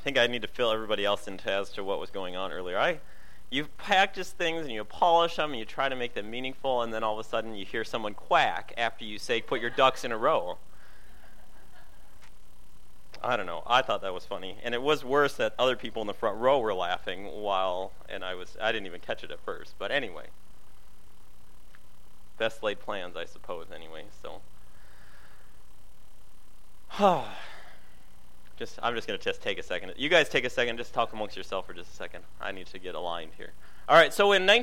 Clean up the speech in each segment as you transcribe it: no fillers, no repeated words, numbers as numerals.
think I need to fill everybody else in as to what was going on earlier. You practice things and you polish them and you try to make them meaningful, and then all of a sudden you hear someone quack after you say, put your ducks in a row. I don't know. I thought that was funny. And it was worse that other people in the front row were laughing and I didn't even catch it at first. But anyway. Best laid plans, I suppose, anyway. So. I'm just going to take a second. You guys take a second. Just talk amongst yourself for just a second. I need to get aligned here. All right, so in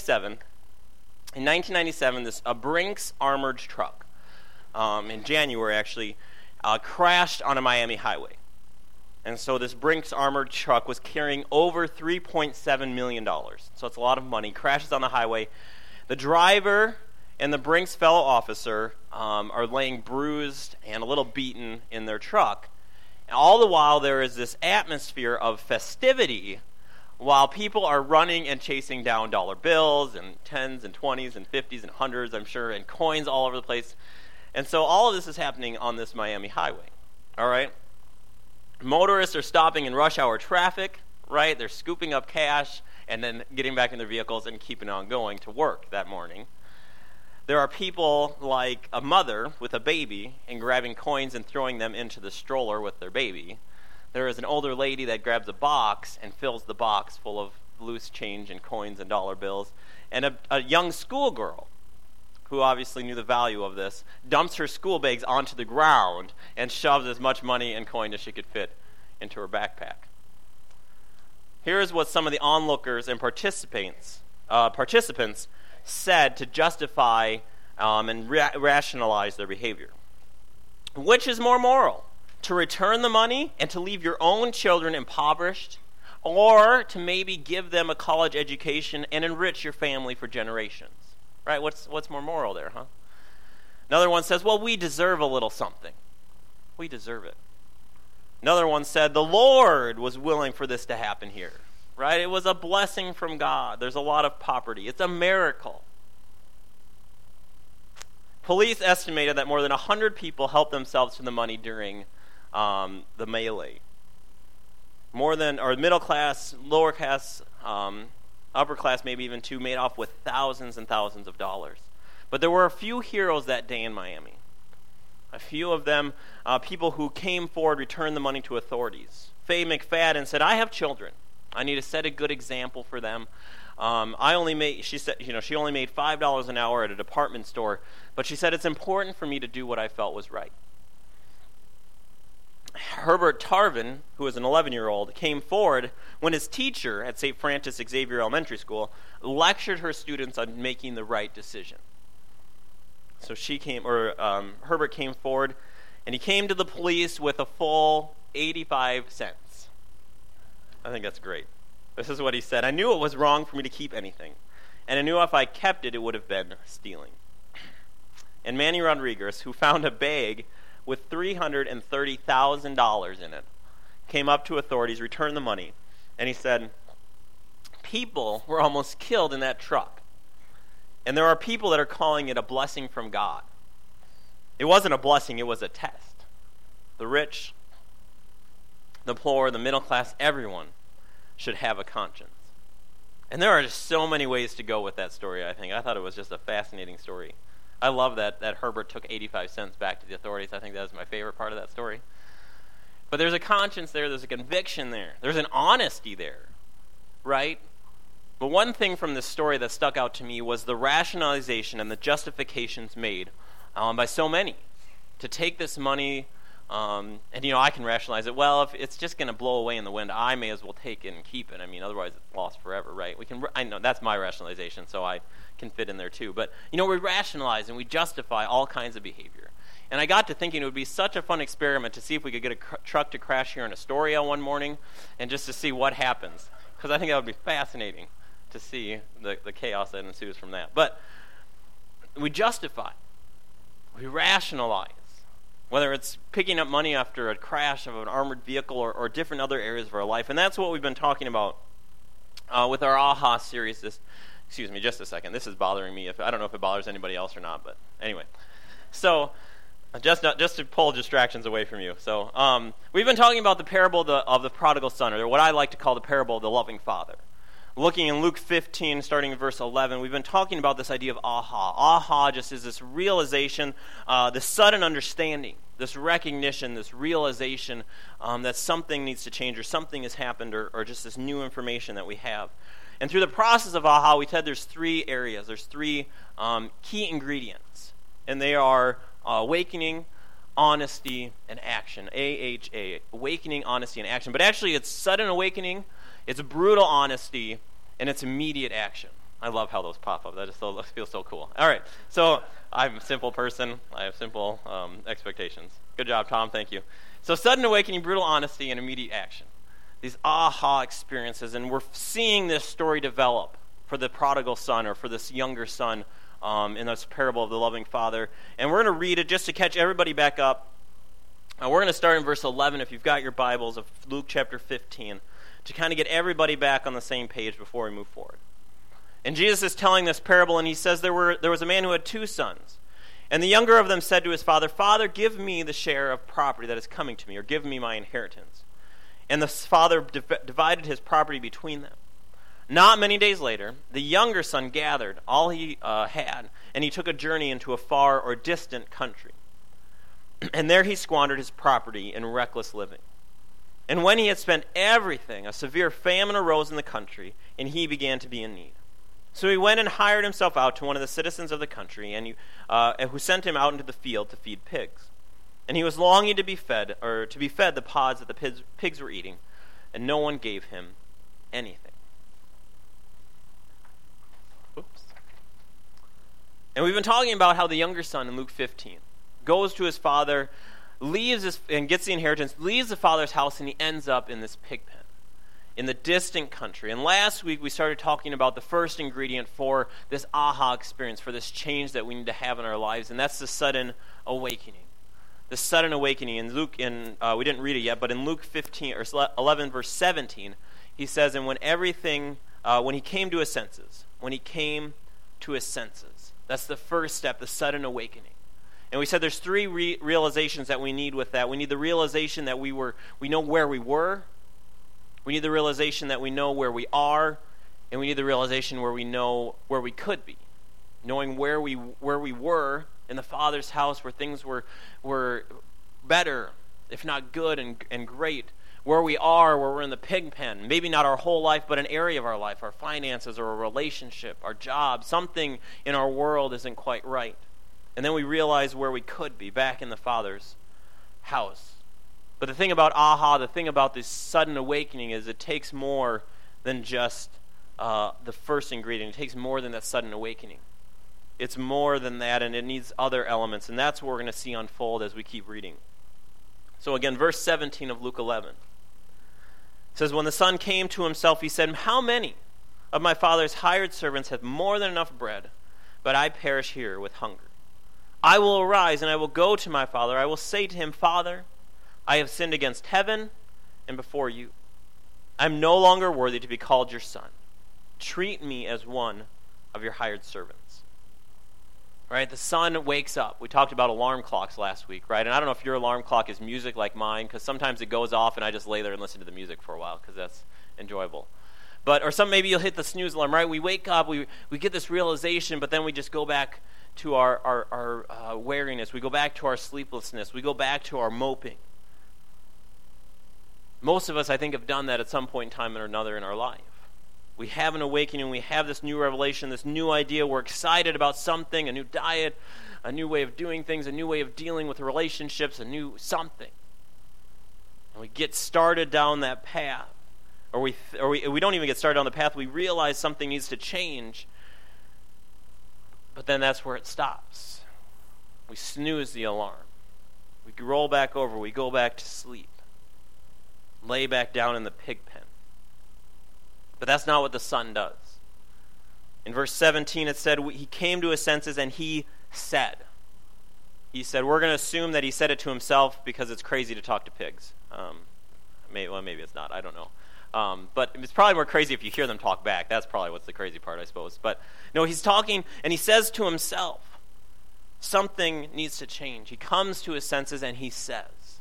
1997, this Brinks armored truck, in January actually, crashed on a Miami highway. And so this Brinks armored truck was carrying over $3.7 million. So it's a lot of money. Crashes on the highway. The driver and the Brinks fellow officer are laying bruised and a little beaten in their truck. And all the while there is this atmosphere of festivity while people are running and chasing down dollar bills and 10s and 20s and 50s and 100s, I'm sure, and coins all over the place. And so all of this is happening on this Miami highway, all right? Motorists are stopping in rush hour traffic, right? They're scooping up cash and then getting back in their vehicles and keeping on going to work that morning. There are people like a mother with a baby and grabbing coins and throwing them into the stroller with their baby. There is an older lady that grabs a box and fills the box full of loose change and coins and dollar bills. And a young schoolgirl, who obviously knew the value of this, dumps her school bags onto the ground and shoves as much money and coin as she could fit into her backpack. Here is what some of the onlookers and participants said to justify and rationalize their behavior. Which is more moral? To return the money and to leave your own children impoverished, or to maybe give them a college education and enrich your family for generations? Right? What's more moral there, huh? Another one says, well, we deserve a little something. We deserve it. Another one said, the Lord was willing for this to happen here. Right? It was a blessing from God. There's a lot of poverty. It's a miracle. Police estimated that more than 100 people helped themselves to the money during the melee. Middle class, lower class, upper class, maybe even two, made off with thousands and thousands of dollars. But there were a few heroes that day in Miami. A few of them, people who came forward, returned the money to authorities. Faye McFadden said, I have children. I need to set a good example for them. She said, she only made $5 an hour at a department store, but she said it's important for me to do what I felt was right. Herbert Tarvin, who was an 11-year-old, came forward when his teacher at St. Francis Xavier Elementary School lectured her students on making the right decision. So Herbert came forward, and he came to the police with a full 85 cents. I think that's great. This is what he said. I knew it was wrong for me to keep anything, and I knew if I kept it, it would have been stealing. And Manny Rodriguez, who found a bag with $330,000 in it, came up to authorities, returned the money, and he said, people were almost killed in that truck. And there are people that are calling it a blessing from God. It wasn't a blessing, it was a test. The rich, the poor, the middle class, everyone should have a conscience. And there are just so many ways to go with that story, I think. I thought it was just a fascinating story. I love that Herbert took 85 cents back to the authorities. I think that was my favorite part of that story. But there's a conscience there, there's a conviction there, there's an honesty there, right? But one thing from this story that stuck out to me was the rationalization and the justifications made by so many to take this money. And I can rationalize it. Well, if it's just going to blow away in the wind, I may as well take it and keep it. I mean, otherwise it's lost forever, right? I know that's my rationalization, so I can fit in there too. But we rationalize and we justify all kinds of behavior. And I got to thinking it would be such a fun experiment to see if we could get a truck to crash here in Astoria one morning, and just to see what happens, because I think that would be fascinating to see the chaos that ensues from that. But we justify, we rationalize. Whether it's picking up money after a crash of an armored vehicle or different other areas of our life. And that's what we've been talking about with our AHA series. Excuse me, just a second. This is bothering me. I don't know if it bothers anybody else or not, but anyway. So Just to pull distractions away from you. So we've been talking about the parable of the prodigal son, or what I like to call the parable of the loving father. Looking in Luke 15, starting in verse 11, we've been talking about this idea of aha. Aha just is this realization, this sudden understanding, this recognition, this realization that something needs to change or something has happened or just this new information that we have. And through the process of aha, we said there's three areas. There's three key ingredients. And they are awakening, honesty, and action. AHA, awakening, honesty, and action. But actually it's sudden awakening, it's brutal honesty, and it's immediate action. I love how those pop up. That just feels so cool. All right, so I'm a simple person. I have simple expectations. Good job, Tom. Thank you. So sudden awakening, brutal honesty, and immediate action. These aha experiences, and we're seeing this story develop for the prodigal son or for this younger son in this parable of the loving father. And we're going to read it just to catch everybody back up. We're going to start in verse 11, if you've got your Bibles, of Luke chapter 15, to kind of get everybody back on the same page before we move forward. And Jesus is telling this parable, and he says there was a man who had 2 sons. And the younger of them said to his father, "Father, give me the share of property that is coming to me, or give me my inheritance." And the father divided his property between them. Not many days later, the younger son gathered all he had, and he took a journey into a far or distant country. And there he squandered his property in reckless living. And when he had spent everything, a severe famine arose in the country, and he began to be in need. So he went and hired himself out to one of the citizens of the country, and who sent him out into the field to feed pigs. And he was longing to be fed the pods that the pigs were eating, and no one gave him anything. Oops. And we've been talking about how the younger son in Luke 15 goes to his father, and gets the inheritance, leaves the father's house, and he ends up in this pig pen in the distant country. And last week we started talking about the first ingredient for this aha experience, for this change that we need to have in our lives, and that's the sudden awakening. The sudden awakening. In Luke, we didn't read it yet, but in Luke 15 or 11 verse 17, he says, "And when he came to his senses, that's the first step, the sudden awakening." And we said there's 3 realizations that we need with that. We need the realization that we know where we were. We need the realization that we know where we are. And we need the realization where we know where we could be. Knowing where we were in the Father's house, where things were better, if not good and great. Where we are, where we're in the pig pen. Maybe not our whole life, but an area of our life, our finances or a relationship, our job. Something in our world isn't quite right. And then we realize where we could be, back in the Father's house. But the thing about aha, the thing about this sudden awakening is it takes more than just the first ingredient. It takes more than that sudden awakening. It's more than that, and it needs other elements. And that's what we're going to see unfold as we keep reading. So again, verse 17 of Luke 11. It says, "When the son came to himself, he said, 'How many of my father's hired servants have more than enough bread, but I perish here with hunger? I will arise, and I will go to my father. I will say to him, Father, I have sinned against heaven and before you. I am no longer worthy to be called your son. Treat me as one of your hired servants.'" Right? The son wakes up. We talked about alarm clocks last week, right? And I don't know if your alarm clock is music like mine, because sometimes it goes off and I just lay there and listen to the music for a while, because that's enjoyable. Or maybe you'll hit the snooze alarm, right? We wake up, we get this realization, but then we just go back to our weariness. We go back to our sleeplessness. We go back to our moping. Most of us, I think, have done that at some point in time or another in our life. We have an awakening. We have this new revelation, this new idea. We're excited about something, a new diet, a new way of doing things, a new way of dealing with relationships, a new something. And we get started down that path. Or we don't even get started on the path. We realize something needs to change. But then that's where it stops. We snooze the alarm. We roll back over. We go back to sleep. Lay back down in the pig pen. But that's not what the son does. In verse 17 it said, he came to his senses and he said. He said, we're going to assume that he said it to himself because it's crazy to talk to pigs. Maybe it's not. I don't know. But it's probably more crazy if you hear them talk back. That's probably what's the crazy part, I suppose. But no, he's talking, and he says to himself. something needs to change. He comes to his senses and he says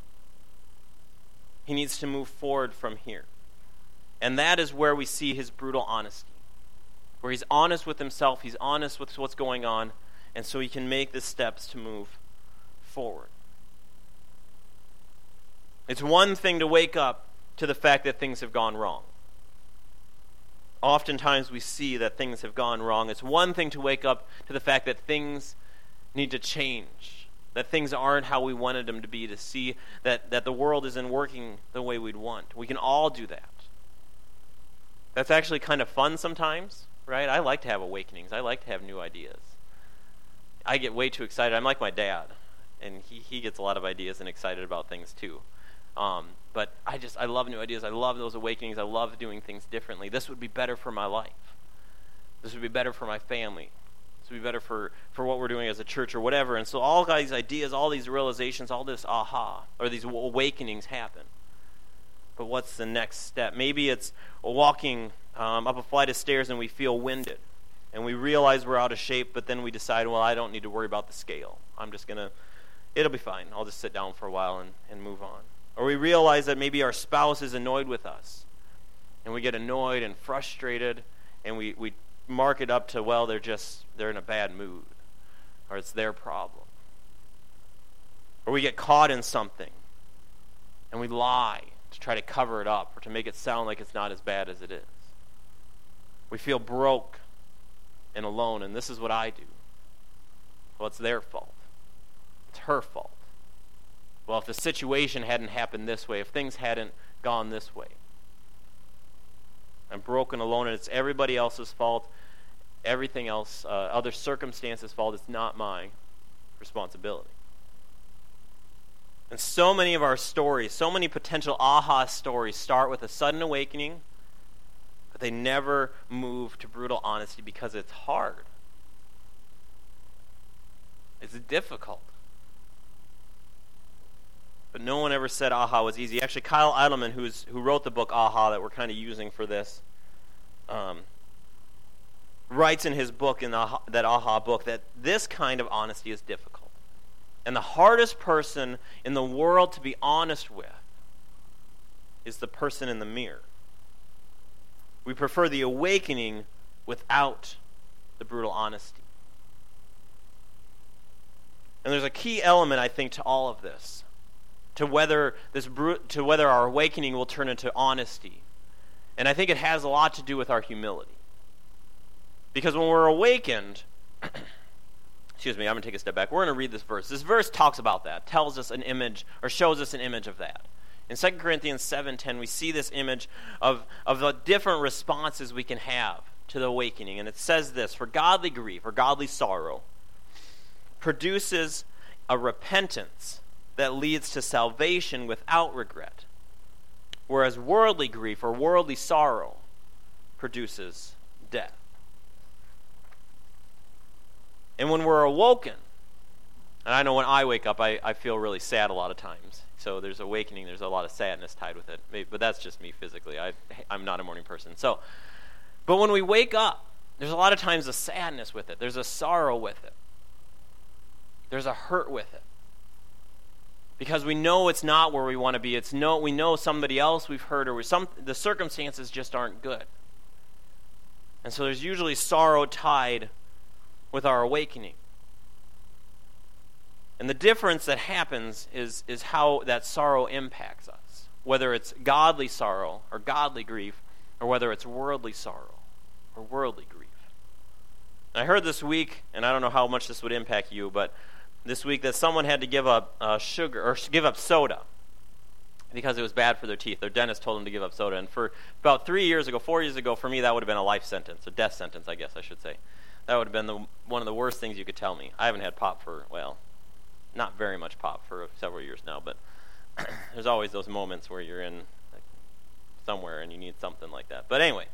he needs to move forward from here. And that is where we see his brutal honesty, where he's honest with himself, he's honest with what's going on, and so he can make the steps to move forward. It's one thing to wake up to the fact that things have gone wrong. Oftentimes we see that things have gone wrong. It's one thing to wake up to the fact that things need to change, that things aren't how we wanted them to be, to see that the world isn't working the way we'd want. We can all do that. That's actually kind of fun sometimes, right? I like to have awakenings. I like to have new ideas. I get way too excited. I'm like my dad, and he gets a lot of ideas and excited about things too. But I love new ideas. I love those awakenings. I love doing things differently. This would be better for my life. This would be better for my family. This would be better for what we're doing as a church or whatever. And so all these ideas, all these realizations, all this aha, or these awakenings happen. But what's the next step? Maybe it's walking up a flight of stairs and we feel winded. And we realize we're out of shape, but then we decide, well, I don't need to worry about the scale. It'll be fine. I'll just sit down for a while and move on. Or we realize that maybe our spouse is annoyed with us. And we get annoyed and frustrated, and we mark it up to, well, they're in a bad mood. Or it's their problem. Or we get caught in something, and we lie to try to cover it up or to make it sound like it's not as bad as it is. We feel broke and alone, and this is what I do. Well, it's their fault. It's her fault. Well, if the situation hadn't happened this way, if things hadn't gone this way, I'm broken, alone, and it's everybody else's fault, everything else, other circumstances' fault. It's not my responsibility. And so many of our stories, so many potential aha stories start with a sudden awakening, but they never move to brutal honesty because it's hard. It's difficult. But no one ever said aha was easy. Actually, Kyle Idleman, who wrote the book Aha that we're kind of using for this, writes in his book, in that Aha book, that this kind of honesty is difficult. And the hardest person in the world to be honest with is the person in the mirror. We prefer the awakening without the brutal honesty. And there's a key element, I think, to all of this. To whether our awakening will turn into honesty. And I think it has a lot to do with our humility. Because when we're awakened, excuse me, I'm going to take a step back. We're going to read this verse. This verse talks about that, tells us an image, or shows us an image of that. In 2 Corinthians 7:10, we see this image of the different responses we can have to the awakening. And it says this: for godly grief, or godly sorrow, produces a repentance that leads to salvation without regret, whereas worldly grief or worldly sorrow produces death. And when we're awoken, and I know when I wake up, I feel really sad a lot of times. So there's awakening, there's a lot of sadness tied with it. But that's just me physically. I'm not a morning person. But when we wake up, there's a lot of times a sadness with it. There's a sorrow with it. There's a hurt with it. Because we know it's not where we want to be. We know somebody else we've hurt, or the circumstances just aren't good. And so there's usually sorrow tied with our awakening. And the difference that happens is how that sorrow impacts us. Whether it's godly sorrow or godly grief, or whether it's worldly sorrow or worldly grief. I heard this week, and I don't know how much this would impact you, but this week that someone had to give up sugar, or give up soda, because it was bad for their teeth. Their dentist told them to give up soda. And for about 4 years ago, for me, that would have been a life sentence, a death sentence, I guess I should say. That would have been one of the worst things you could tell me. I haven't had pop for, not very much pop for several years now, but there's always those moments where you're in somewhere and you need something like that. But anyway,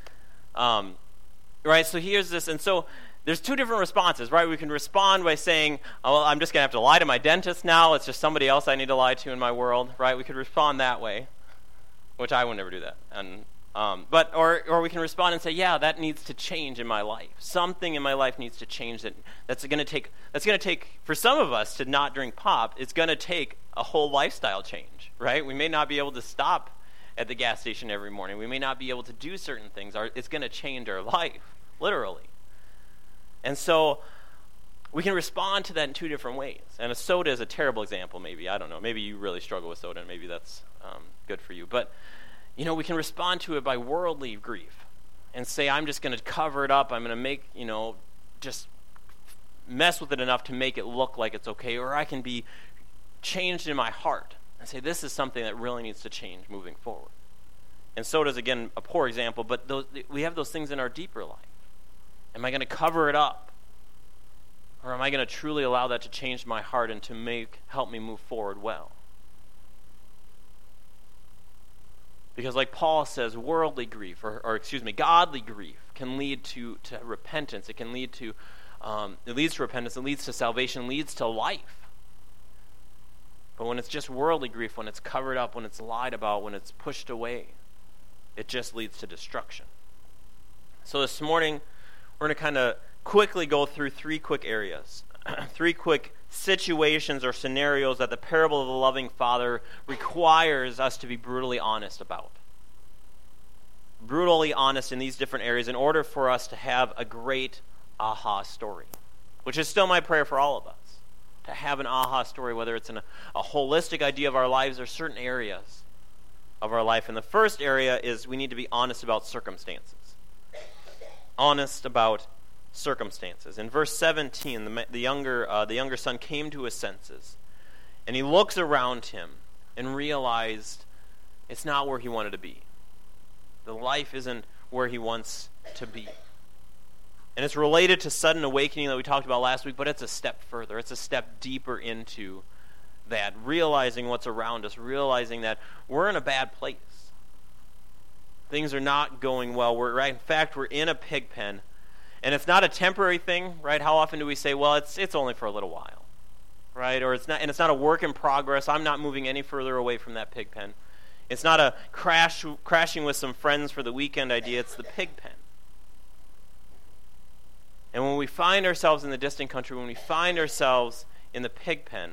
right, so here's this, and so there's two different responses, right? We can respond by saying, oh, well, I'm just going to have to lie to my dentist now. It's just somebody else I need to lie to in my world, right? We could respond that way, which I would never do that. And Or we can respond and say, yeah, that needs to change in my life. Something in my life needs to change. That's going to take for some of us to not drink pop. It's going to take a whole lifestyle change, right? We may not be able to stop at the gas station every morning. We may not be able to do certain things. It's going to change our life, literally. And so we can respond to that in two different ways. And a soda is a terrible example, maybe. I don't know. Maybe you really struggle with soda, and maybe that's good for you. But, we can respond to it by worldly grief and say, I'm just going to cover it up. I'm going to make, just mess with it enough to make it look like it's okay. Or I can be changed in my heart and say, this is something that really needs to change moving forward. And soda's, again, a poor example, but we have those things in our deeper life. Am I going to cover it up? Or am I going to truly allow that to change my heart and to help me move forward well? Because like Paul says, worldly grief, godly grief can lead to repentance. It can lead to, it leads to repentance, it leads to salvation, leads to life. But when it's just worldly grief, when it's covered up, when it's lied about, when it's pushed away, it just leads to destruction. So this morning, we're going to kind of quickly go through three quick areas, three quick situations or scenarios that the parable of the loving father requires us to be brutally honest about. Brutally honest in these different areas in order for us to have a great aha story, which is still my prayer for all of us. To have an aha story, whether it's in a holistic idea of our lives or certain areas of our life. And the first area is we need to be honest about circumstances. Honest about circumstances. In verse 17, the younger son came to his senses, and he looks around him and realized it's not where he wanted to be. The life isn't where he wants to be. And it's related to sudden awakening that we talked about last week, but it's a step further. It's a step deeper into that, realizing what's around us, realizing that we're in a bad place. Things are not going well. In fact, we're in a pig pen, and it's not a temporary thing, right? How often do we say, well, it's only for a little while, right? Or it's not a work in progress. I'm not moving any further away from that pig pen. It's not a crashing with some friends for the weekend idea. It's the pig pen. And when we find ourselves in the distant country, when we find ourselves in the pig pen,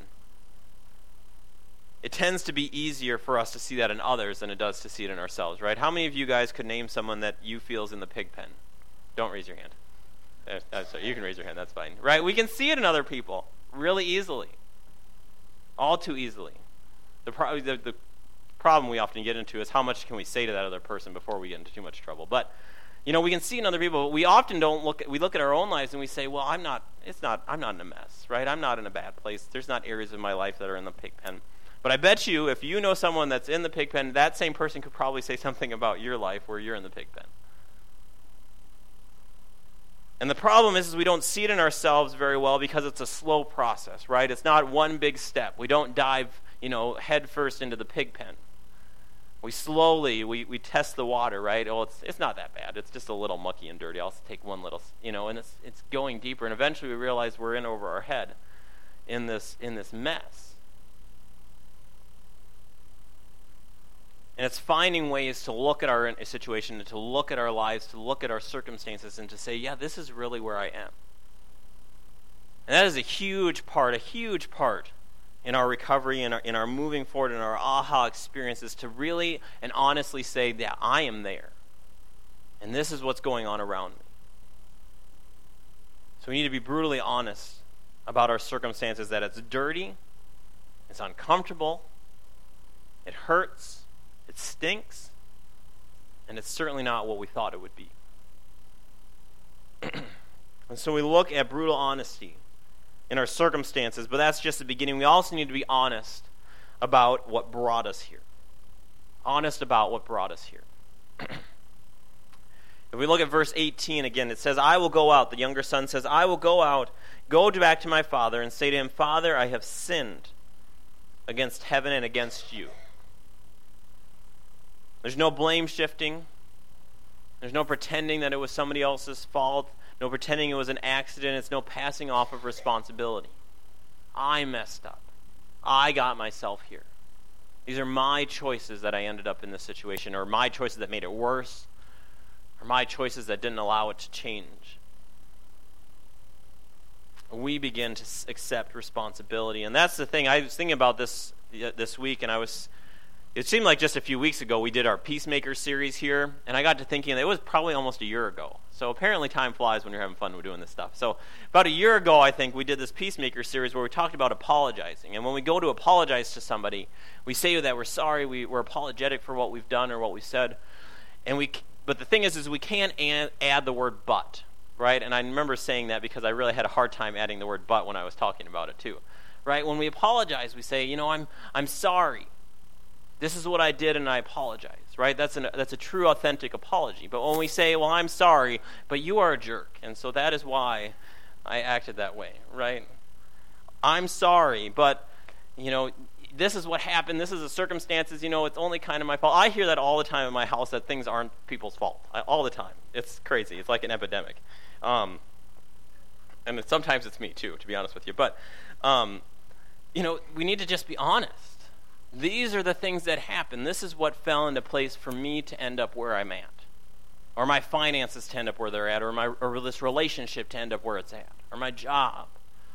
it tends to be easier for us to see that in others than it does to see it in ourselves, right? How many of you guys could name someone that you feel is in the pig pen? Don't raise your hand. Sorry, you can raise your hand, that's fine. Right? We can see it in other people really easily. All too easily. The problem we often get into is how much can we say to that other person before we get into too much trouble. But we can see in other people, but we often we look at our own lives and we say, well, I'm not in a mess, right? I'm not in a bad place. There's not areas of my life that are in the pig pen. But I bet you, if you know someone that's in the pig pen, that same person could probably say something about your life where you're in the pig pen. And the problem is we don't see it in ourselves very well because it's a slow process, right? It's not one big step. We don't dive, head first into the pig pen. We slowly, we test the water, right? Oh, it's not that bad. It's just a little mucky and dirty. I'll take one little, and it's going deeper. And eventually we realize we're in over our head in this mess. And it's finding ways to look at our situation, to look at our lives, to look at our circumstances, and to say, yeah, this is really where I am. And that is a huge part in our recovery, in our moving forward, in our aha experiences, to really and honestly say that I am there. And this is what's going on around me. So we need to be brutally honest about our circumstances, that it's dirty, it's uncomfortable, it hurts, it stinks, and it's certainly not what we thought it would be. And so we look at brutal honesty in our circumstances, but that's just the beginning. We also need to be honest about what brought us here. Honest about what brought us here. If we look at verse 18 again, it says, I will go out. The younger son says, I will go out, go back to my father, and say to him, Father, I have sinned against heaven and against you. There's no blame shifting. There's no pretending that it was somebody else's fault. No pretending it was an accident. It's no passing off of responsibility. I messed up. I got myself here. These are my choices that I ended up in this situation, or my choices that made it worse, or my choices that didn't allow it to change. We begin to accept responsibility. And that's the thing. I was thinking about this week, and it seemed like just a few weeks ago we did our Peacemaker series here, and I got to thinking it was probably almost a year ago. So apparently time flies when you're having fun with doing this stuff. So about a year ago, I think, we did this Peacemaker series where we talked about apologizing. And when we go to apologize to somebody, we say that we're sorry, we're apologetic for what we've done or what we said. But the thing is we can't add the word but, right? And I remember saying that because I really had a hard time adding the word but when I was talking about it too, right? When we apologize, we say, I'm sorry. This is what I did, and I apologize, right? That's a true, authentic apology. But when we say, well, I'm sorry, but you are a jerk, and so that is why I acted that way, right? I'm sorry, but, this is what happened. This is the circumstances. It's only kind of my fault. I hear that all the time in my house, that things aren't people's fault. All the time. It's crazy. It's like an epidemic. And sometimes it's me, too, to be honest with you. But, we need to just be honest. These are the things that happen. This is what fell into place for me to end up where I'm at. Or my finances to end up where they're at. Or this relationship to end up where it's at. Or my job.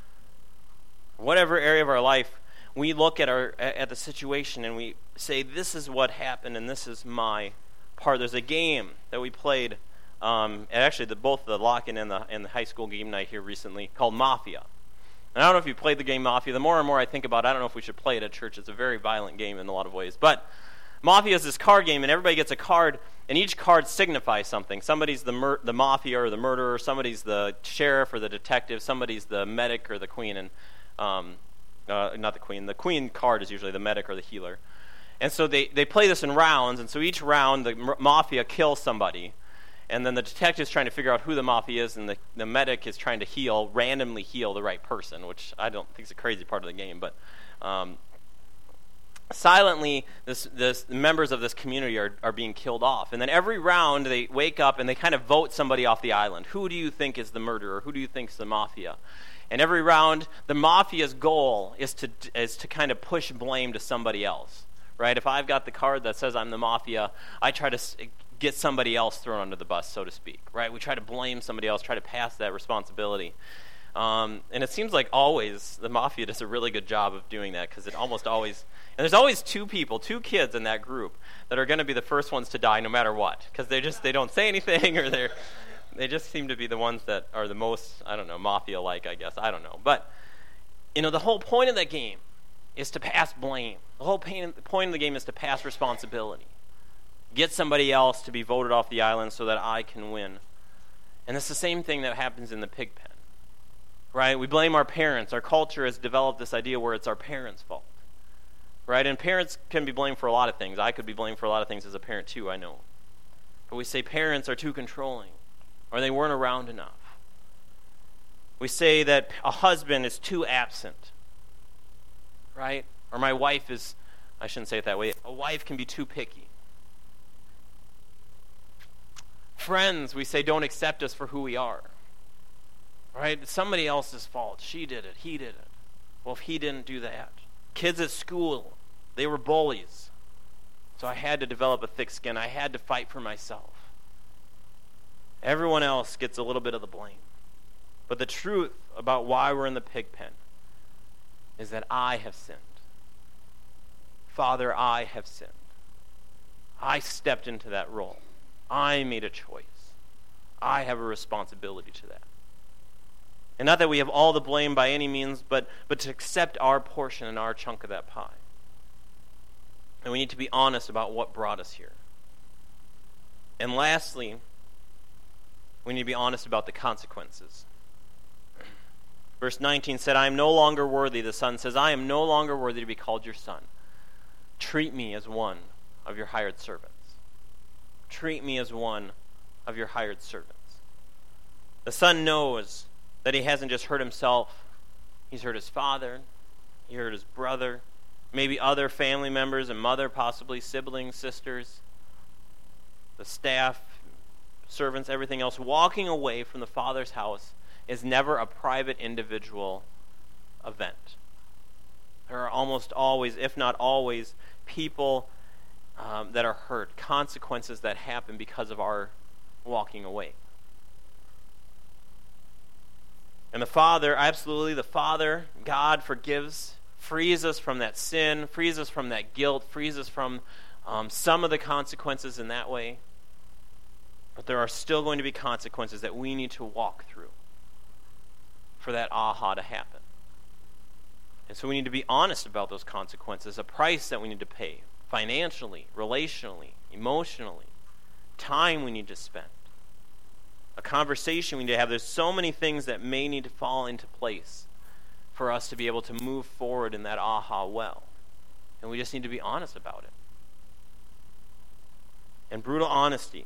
Whatever area of our life, we look at the situation and we say, this is what happened and this is my part. There's a game that we played, and actually both the lock-in and the high school game night here recently, called Mafia. And I don't know if you played the game Mafia. The more and more I think about it, I don't know if we should play it at church. It's a very violent game in a lot of ways. But Mafia is this card game, and everybody gets a card, and each card signifies something. Somebody's the mafia or the murderer. Somebody's the sheriff or the detective. Somebody's the medic or the queen. And not the queen. The queen card is usually the medic or the healer. And so they play this in rounds, and so each round the mafia kills somebody. And then the detective's trying to figure out who the mafia is, and the medic is trying to randomly heal the right person, which I don't think is a crazy part of the game. But silently, the members of this community are being killed off. And then every round, they wake up and they kind of vote somebody off the island. Who do you think is the murderer? Who do you think is the mafia? And every round, the mafia's goal is to kind of push blame to somebody else. Right? If I've got the card that says I'm the mafia, I try to get somebody else thrown under the bus, so to speak, right? We try to blame somebody else, try to pass that responsibility. And it seems like always the mafia does a really good job of doing that, because it almost always, and there's always two kids in that group that are going to be the first ones to die no matter what, because they don't say anything, or they just seem to be the ones that are the most, I don't know, mafia-like, I guess. I don't know. But, the whole point of that game is to pass blame. The whole point of the game is to pass responsibility. Get somebody else to be voted off the island so that I can win. And it's the same thing that happens in the pig pen. Right? We blame our parents. Our culture has developed this idea where it's our parents' fault. Right? And parents can be blamed for a lot of things. I could be blamed for a lot of things as a parent too, I know. But we say parents are too controlling, or they weren't around enough. We say that a husband is too absent. Right? Or my wife is, I shouldn't say it that way, a wife can be too picky. Friends, we say, don't accept us for who we are. Right? It's somebody else's fault. She did it. He did it. Well, if he didn't do that. Kids at school, they were bullies. So I had to develop a thick skin. I had to fight for myself. Everyone else gets a little bit of the blame. But the truth about why we're in the pig pen is that I have sinned. Father, I have sinned. I stepped into that role. I made a choice. I have a responsibility to that. And not that we have all the blame by any means, but to accept our portion and our chunk of that pie. And we need to be honest about what brought us here. And lastly, we need to be honest about the consequences. Verse 19 said, I am no longer worthy, the son says, I am no longer worthy to be called your son. Treat me as one of your hired servants. Treat me as one of your hired servants. The son knows that he hasn't just hurt himself. He's hurt his father. He hurt his brother. Maybe other family members and mother, possibly siblings, sisters, the staff, servants, everything else. Walking away from the Father's house is never a private individual event. There are almost always, if not always, people that are hurt, consequences that happen because of our walking away. And the Father, absolutely, the Father, God forgives, frees us from that sin, frees us from that guilt, frees us from some of the consequences in that way. But there are still going to be consequences that we need to walk through for that aha to happen. And so we need to be honest about those consequences, a price that we need to pay, financially, relationally, emotionally, time we need to spend, a conversation we need to have. There's so many things that may need to fall into place for us to be able to move forward in that aha well. And we just need to be honest about it. And brutal honesty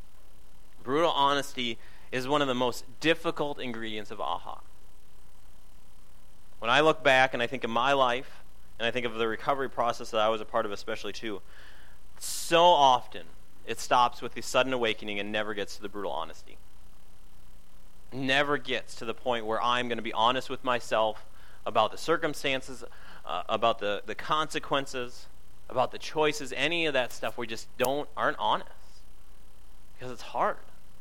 is one of the most difficult ingredients of aha. When I look back and I think of my life, and I think of the recovery process that I was a part of especially too, so often it stops with the sudden awakening and never gets to the brutal honesty. Never gets to the point where I'm going to be honest with myself about the circumstances, about the consequences, about the choices, any of that stuff. We just aren't honest. Because it's hard.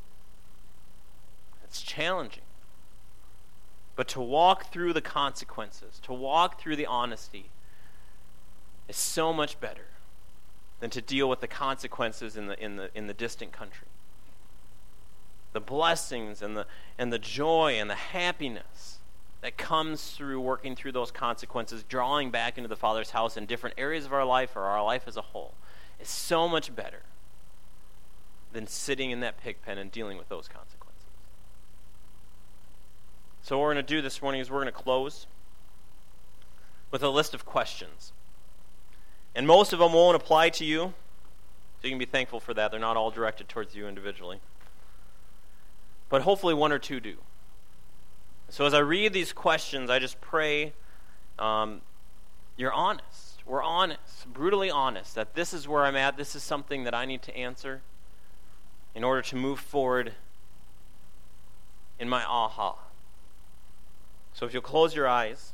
It's challenging. But to walk through the consequences, to walk through the honesty, is so much better than to deal with the consequences in the distant country. The blessings and the joy and the happiness that comes through working through those consequences, drawing back into the Father's house in different areas of our life or our life as a whole, is so much better than sitting in that pig pen and dealing with those consequences. So what we're going to do this morning is we're going to close with a list of questions. And most of them won't apply to you, so you can be thankful for that. They're not all directed towards you individually. But hopefully one or two do. So as I read these questions, I just pray you're honest. We're honest, brutally honest, that this is where I'm at, this is something that I need to answer in order to move forward in my aha. So if you'll close your eyes,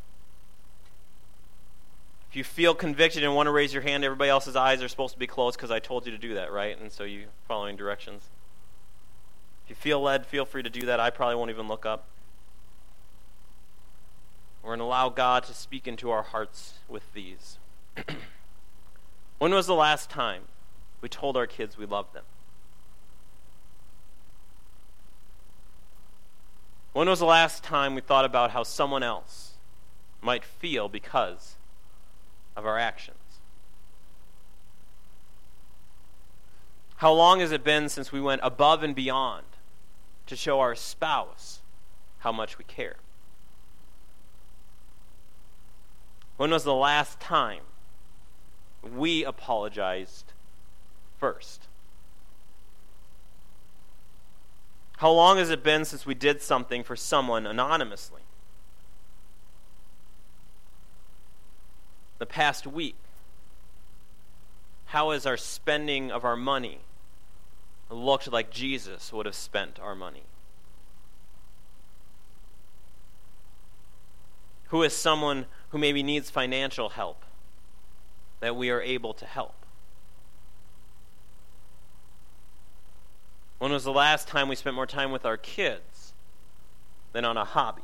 if you feel convicted and want to raise your hand, everybody else's eyes are supposed to be closed because I told you to do that, right? And so you're following directions. If you feel led, feel free to do that. I probably won't even look up. We're going to allow God to speak into our hearts with these. When was the last time we told our kids we loved them? When was the last time we thought about how someone else might feel because of our actions? How long has it been since we went above and beyond to show our spouse how much we care? When was the last time we apologized first? How long has it been since we did something for someone anonymously? The past week, how has our spending of our money looked like Jesus would have spent our money? Who is someone who maybe needs financial help that we are able to help? When was the last time we spent more time with our kids than on a hobby?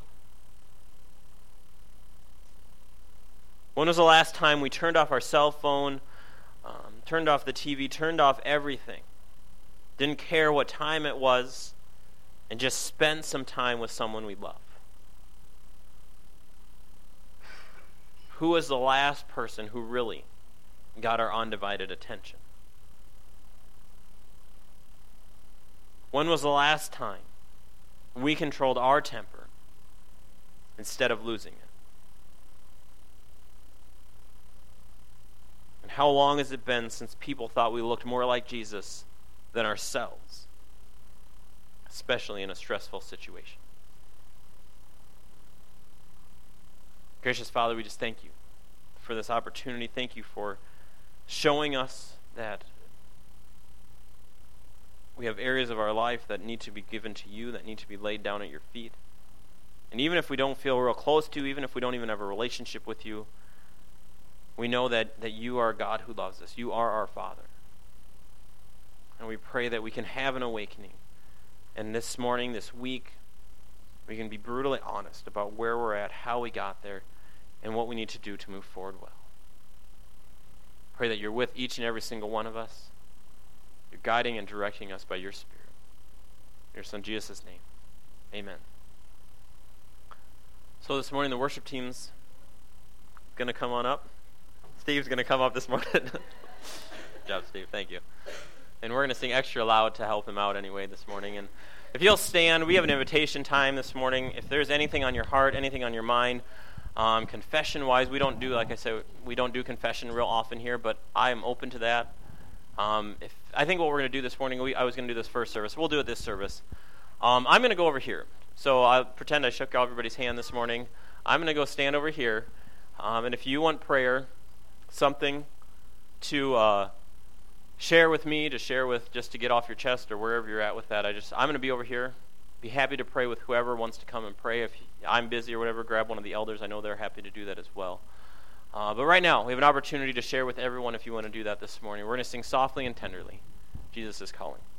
When was the last time we turned off our cell phone, turned off the TV, turned off everything, didn't care what time it was, and just spent some time with someone we love? Who was the last person who really got our undivided attention? When was the last time we controlled our temper instead of losing it? And how long has it been since people thought we looked more like Jesus than ourselves, especially in a stressful situation? Gracious Father, we just thank you for this opportunity. Thank you for showing us that we have areas of our life that need to be given to you, that need to be laid down at your feet. And even if we don't feel real close to you, even if we don't even have a relationship with you, We know that you are a God who loves us. You are our Father. And we pray that we can have an awakening. And this morning, this week, we can be brutally honest about where we're at, how we got there, and what we need to do to move forward well. Pray that you're with each and every single one of us. You're guiding and directing us by your Spirit. In your Son Jesus' name, amen. So this morning, the worship team's going to come on up. Steve's going to come up this morning. Good job, Steve. Thank you. And we're going to sing extra loud to help him out anyway this morning. And if you'll stand, we have an invitation time this morning. If there's anything on your heart, anything on your mind, confession-wise, we don't do, like I said, we don't do confession real often here, but I am open to that. I think what we're going to do this morning, I was going to do this first service. We'll do it this service. I'm going to go over here. So I'll pretend I shook everybody's hand this morning. I'm going to go stand over here. And if you want prayer, something to share with me, to share with, just to get off your chest or wherever you're at with that, I'm going to be over here. Be happy to pray with whoever wants to come and pray. If I'm busy or whatever, grab one of the elders. I know they're happy to do that as well. But right now, we have an opportunity to share with everyone if you want to do that this morning. We're going to sing softly and tenderly. Jesus is calling.